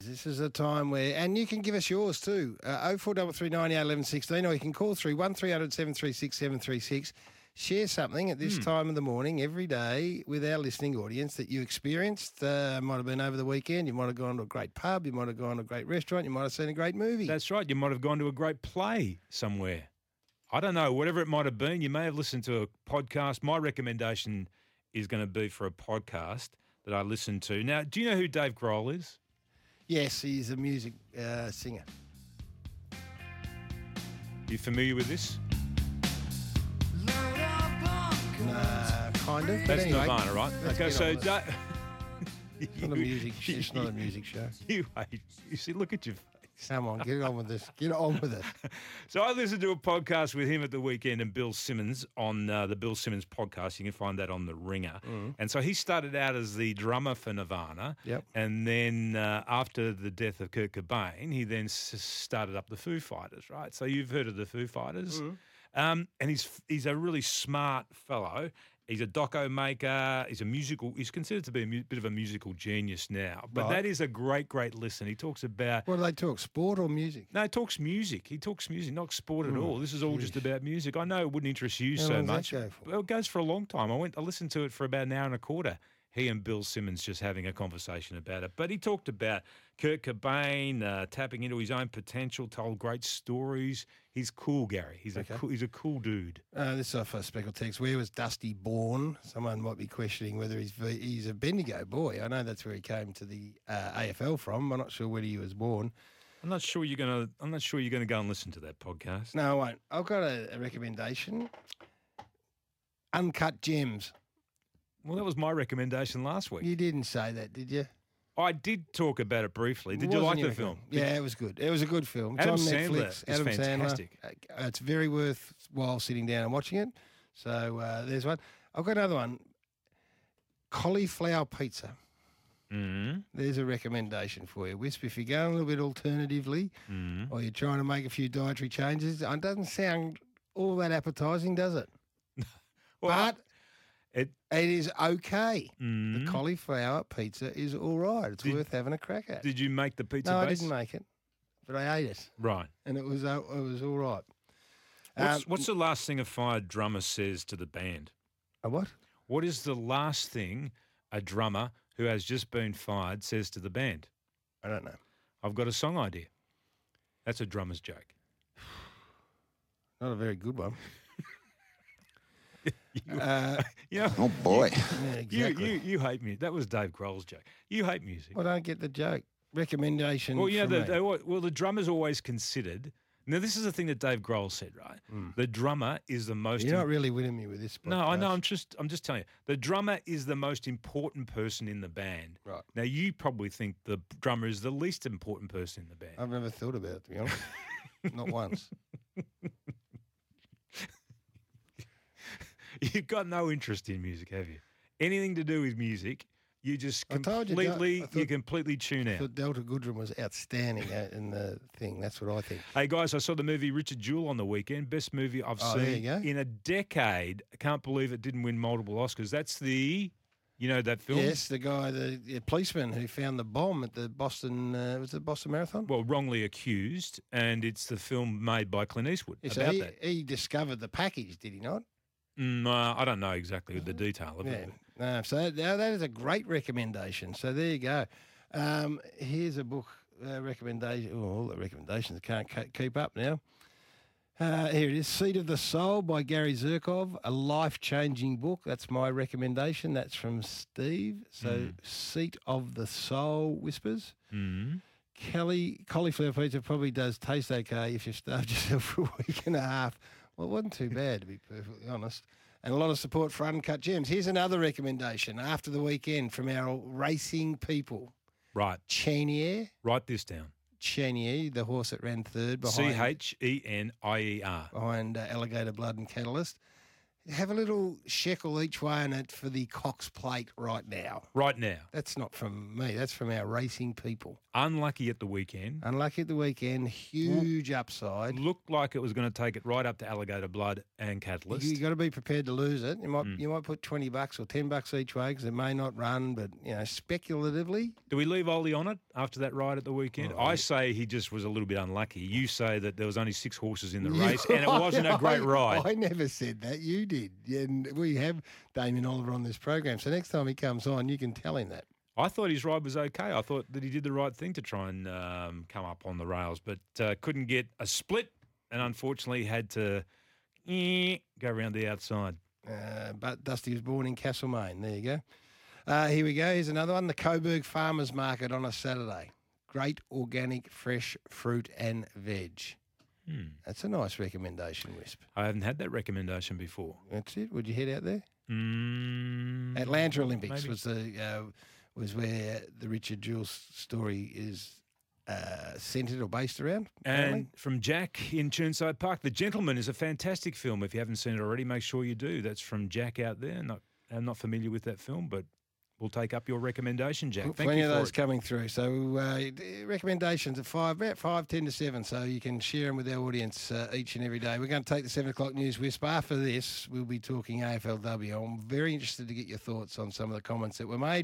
This is a time where, and you can give us yours too, 0433 98 11 16, or you can call through 1300 736 736. Share something at this time of the morning every day with our listening audience that you experienced. Might have been over the weekend. You might have gone to a great pub. You might have gone to a great restaurant. You might have seen a great movie. That's right. You might have gone to a great play somewhere. I don't know. Whatever it might have been, you may have listened to a podcast. My recommendation is going to be for a podcast that I listened to. Now, do you know who Dave Grohl is? Yes, he's a music singer. You familiar with this? Kind of. That's anyway, Nirvana, right? let's Okay, get so on with it. It's not a music. It's not a music show. You see, look at your face. Come on, get on with this. Get on with it. So I listened to a podcast with him at the weekend and Bill Simmons on the Bill Simmons podcast. You can find that on The Ringer. And so he started out as the drummer for Nirvana. Yep. And then after the death of Kurt Cobain, he then started up the Foo Fighters, right? So you've heard of the Foo Fighters. And he's a really smart fellow. He's a doco maker. He's considered to be a bit of a musical genius now. But Right. that is a great, great listen. He talks about... What do they talk, sport or music? No, he talks music. He talks music, not sport at all. This is all just about music. I know it wouldn't interest you How so long does much. that go for? Well, it goes for a long time. I listened to it for about an hour and a quarter. He and Bill Simmons just having a conversation about it. But he talked about Kurt Cobain tapping into his own potential, told great stories. He's cool, Gary. He's a cool dude. This is our first speckled text. Where was Dusty born? Someone might be questioning whether he's a Bendigo boy. I know that's where he came to the AFL from. I'm not sure where he was born. I'm not sure you're gonna go and listen to that podcast. No, I won't. I've got a recommendation. Uncut Gems. Well, that was my recommendation last week. You didn't say that, did you? I did talk about it briefly. Did you Wasn't like your the film? Yeah, it was good. It was a good film. It's Adam on Sandler Netflix. is Adam fantastic. Sandler. It's very worthwhile sitting down and watching it. So there's one. I've got another one. Cauliflower pizza. There's a recommendation for you. Wisp, if you're going a little bit alternatively or you're trying to make a few dietary changes, it doesn't sound all that appetising, does it? Well, But it is okay. The cauliflower pizza is all right. It's worth having a crack at. Did you make the pizza No, base? I didn't make it, but I ate it, Right. and it was all right. What's the last thing a fired drummer says to the band? A what? What is the last thing a drummer who has just been fired says to the band? I don't know. I've got a song idea. That's a drummer's joke. Not a very good one. You know, Oh boy. Yeah, exactly. you hate music. That was Dave Grohl's joke. You hate music. I don't get the joke. Recommendation. Well, you know, from me. the drummer's always considered. Now, this is the thing that Dave Grohl said, right? The drummer is the most. You're not really winning me with this. No, I know. podcast. I'm just telling you. The drummer is the most important person in the band. Right. Now, you probably think the drummer is the least important person in the band. I've never thought about it, to be honest. Not once. You've got no interest in music, have you? Anything to do with music, you just I told you, completely tune I out. thought Delta Goodrem was outstanding in the thing. That's what I think. Hey guys, I saw the movie Richard Jewell on the weekend. Best movie I've Oh, there seen you go. in a decade. I can't believe it didn't win multiple Oscars. That's that film? Yes, the guy, the policeman who found the bomb at the Boston, was it the Boston Marathon? Well, wrongly accused, and it's the film made by Clint Eastwood Yeah, so about that. he discovered the package, did he not? I don't know exactly the detail of Yeah. it. No, so that is a great recommendation. So there you go. Here's a book recommendation. Oh, all the recommendations can't keep up now. Here it is, Seat of the Soul by Gary Zirkov, a life-changing book. That's my recommendation. That's from Steve. So Seat of the Soul Whispers. Cauliflower pizza probably does taste okay if you've starved yourself for a week and a half. Well, it wasn't too bad, to be perfectly honest. And a lot of support for Uncut Gems. Here's another recommendation after the weekend from our racing people. Right. Chenier, Write this down. the horse that ran third behind Chenier. Alligator Blood and Catalyst. have a little shekel each way on it for the Cox Plate right now. Right now. That's not from me. That's from our racing people. Unlucky at the weekend. Unlucky at the weekend. Huge upside. Looked like it was going to take it right up to Alligator Blood and Catalyst. You got to be prepared to lose it. You might put $20 or $10 each way because it may not run. But speculatively, Do we leave Ollie on it after that ride at the weekend? I say he just was a little bit unlucky. You say that there was only 6 horses in the race and it wasn't a great ride. I never said that. You did. And we have Damien Oliver on this program. So next time he comes on, you can tell him that. I thought his ride was okay. I thought that he did the right thing to try and come up on the rails, but couldn't get a split and unfortunately had to go around the outside. But Dusty was born in Castlemaine. There you go. Here we go. Here's another one. The Coburg Farmers Market on a Saturday. Great organic fresh fruit and veg. That's a nice recommendation, Wisp. I haven't had that recommendation before. That's it. Would you head out there? Mm, Atlanta Olympics maybe. was where the Richard Jules story is centred or based around. And from Jack in Chirnside Park, The Gentleman is a fantastic film. If you haven't seen it already, make sure you do. That's from Jack out there. I'm not familiar with that film, but we'll take up your recommendation, Jack. Thank Plenty you of for those it. coming through. So recommendations at about 5, 10 to 7. So you can share them with our audience each and every day. We're going to take the 7 o'clock news Wisp. After this, we'll be talking AFLW. I'm very interested to get your thoughts on some of the comments that were made.